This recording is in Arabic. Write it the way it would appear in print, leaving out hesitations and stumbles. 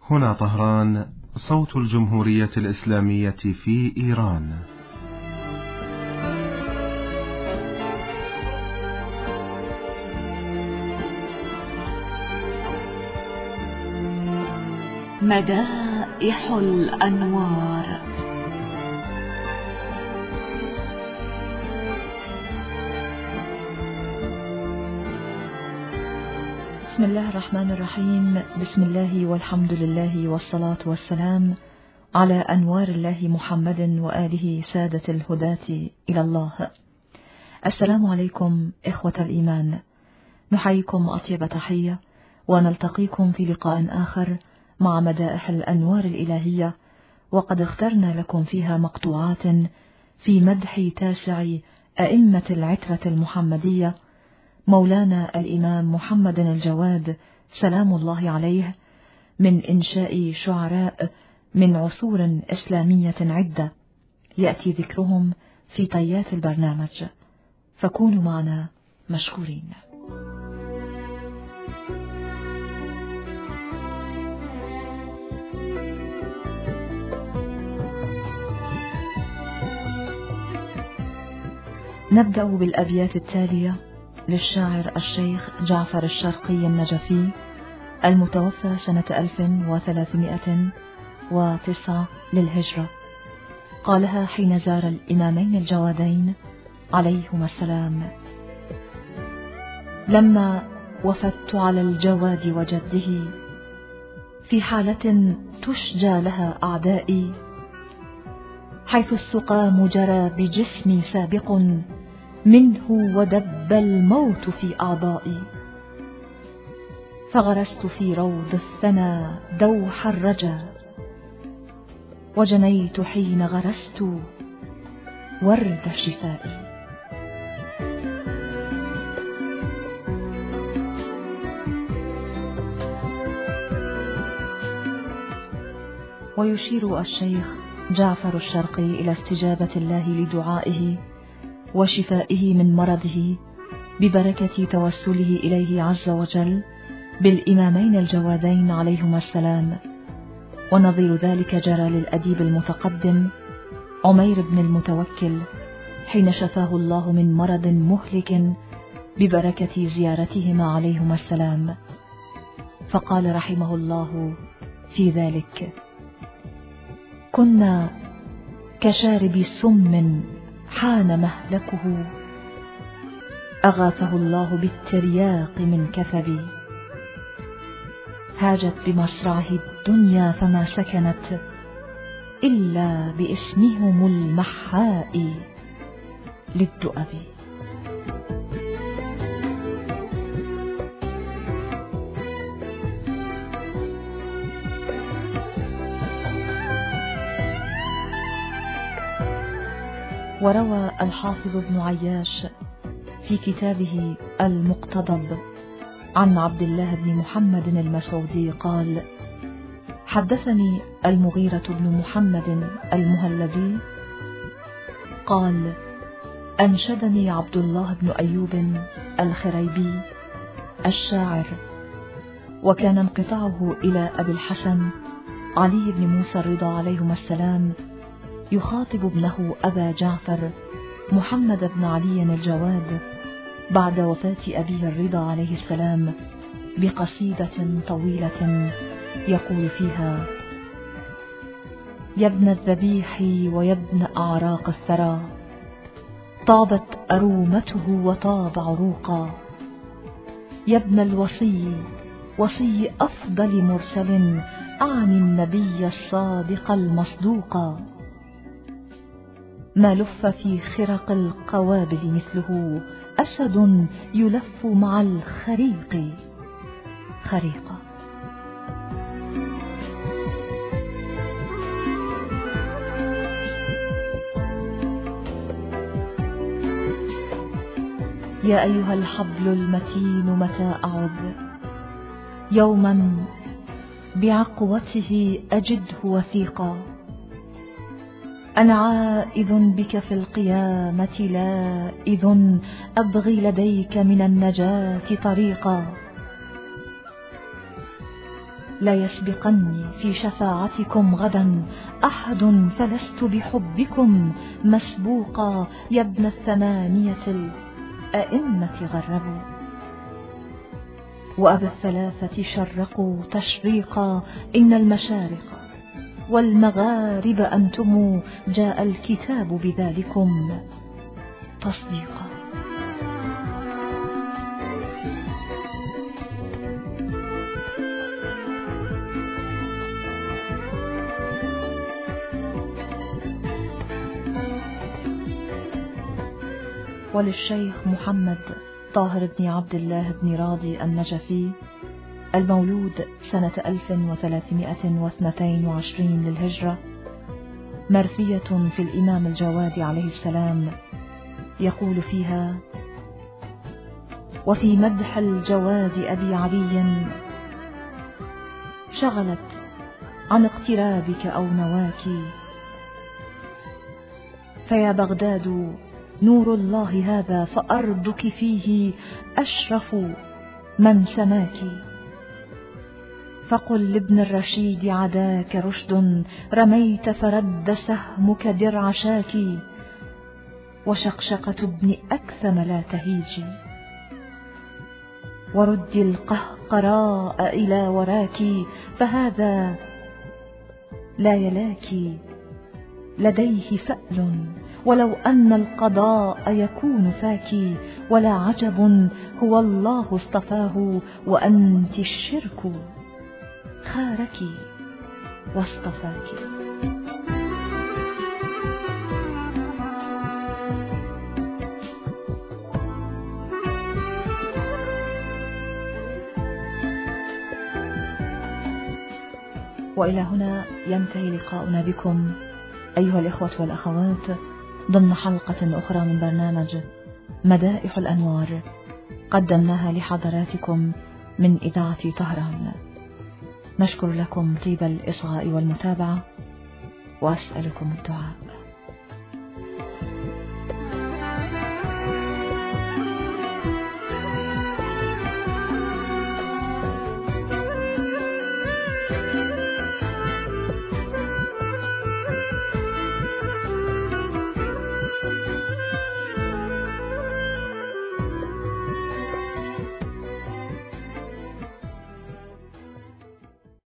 هنا طهران، صوت الجمهورية الإسلامية في إيران. مدائح الأنوار. بسم الله الرحمن الرحيم. بسم الله والحمد لله والصلاة والسلام على أنوار الله محمد وآله سادة الهداة إلى الله. السلام عليكم إخوة الإيمان، نحييكم أطيب تحية ونلتقيكم في لقاء آخر مع مدائح الأنوار الإلهية، وقد اخترنا لكم فيها مقطوعات في مدح تاسع أئمة العترة المحمدية مولانا الإمام محمد الجواد سلام الله عليه، من إنشاء شعراء من عصور إسلامية عدة يأتي ذكرهم في طيات البرنامج، فكونوا معنا مشكورين. نبدأ بالأبيات التالية للشاعر الشيخ جعفر الشرقي النجفي المتوفى سنة 1309 للهجرة، قالها حين زار الإمامين الجوادين عليهما السلام: لما وفدت على الجواد وجده في حالة تشجى لها أعدائي، حيث السقام جرى بجسمي سابق منه ودب الموت في أعضائي، فغرست في روض الثنى دوح الرجا، وجنيت حين غرست ورد شفائي. ويشير الشيخ جعفر الشرقي إلى استجابة الله لدعائه وشفائه من مرضه ببركة توسله إليه عز وجل بالإمامين الجوادين عليهما السلام. ونظير ذلك جرى للأديب المتقدم عمير بن المتوكل حين شفاه الله من مرض مهلك ببركة زيارتهما عليهما السلام، فقال رحمه الله في ذلك: كنا كشارب سم حان مهلكه، أغاثه الله بالترياق من كثبي، هاجت بمصرعه الدنيا فما سكنت إلا باسمهم المحاء للدؤب. وروى الحافظ ابن عياش في كتابه المقتضب عن عبد الله بن محمد المسعودي قال: حدثني المغيرة بن محمد المهلبي قال: أنشدني عبد الله بن أيوب الخريبي الشاعر، وكان انقطاعه إلى أبي الحسن علي بن موسى الرضا عليهما السلام يخاطب ابنه أبا جعفر محمد بن علي الجواد بعد وفاة أبيه الرضا عليه السلام بقصيدة طويلة يقول فيها: يا ابن الذبيح ويا ابن أعراق الثرى، طابت أرومته وطاب عروقا، يا ابن الوصي وصي أفضل مرسل، أعني النبي الصادق المصدوقا، ما لف في خرق القوابل مثله، أسد يلف مع الخريق خريقا. يا أيها الحبل المتين متى أعد، يوما بعقوته أجده وثيقا، أنا عائذ بك في القيامة لائذ، أبغي لديك من النجاة طريقا. لا يسبقني في شفاعتكم غدا أحد، فلست بحبكم مسبوقا يا ابن الثمانية الأئمة غربوا. وأبا الثلاثة شرقوا تشريقا، إن المشارق والمغارب أنتم، جاء الكتاب بذلكم تصديقا. وللشيخ محمد طاهر بن عبد الله بن راضي النجفي، المولود سنة 1322 للهجرة، مرثية في الإمام الجواد عليه السلام، يقول فيها: وفي مدح الجواد أبي علي شغلت عن اقترابك أو نواك، فيا بغداد نور الله هذا، فأرضك فيه أشرف من سماك. فقل لابن الرشيد عداك رشد، رميت فرد سهمك درع شاك، وشقشقة ابن أكثم لا تهيجي، وردي القهقراء إلى وراك، فهذا لا يلاك لديه فأل، ولو أن القضاء يكون فاك، ولا عجب هو الله اصطفاه، وأنت الشرك خارك واصطفاك. وإلى هنا ينتهي لقاؤنا بكم أيها الإخوة والأخوات ضمن حلقة أخرى من برنامج مدائح الأنوار، قدمناها لحضراتكم من إذاعة طهران. نشكر لكم طيب الإصغاء والمتابعة، وأسألكم الدعاء.